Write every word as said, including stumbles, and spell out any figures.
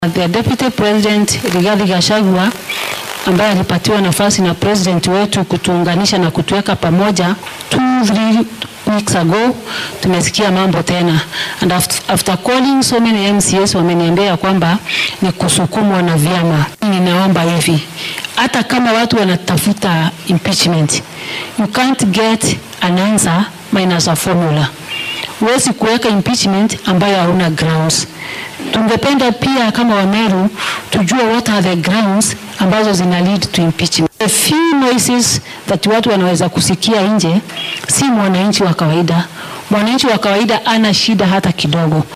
The Deputy President Rigathi Gachagua ambaye alipatiwa nafasi na president wetu kutuunganisha na kutuweka pamoja two three weeks ago, tumesikia mambo tena, and after, after calling so many M C S wameniambia kwamba ni kusukumwa na vyama. Ninaomba hivi, hata kama watu wanatafuta impeachment, you can't get an answer minus a formula. Huwezi kuweka impeachment ambayo hauna grounds. Tungependa pia kama Wameru tujue what are the grounds ambazo zina lead to impeachment. The few noises that watu wanaweza kusikia nje si mwananchi wa kawaida. Mwananchi wa kawaida ana shida hata kidogo.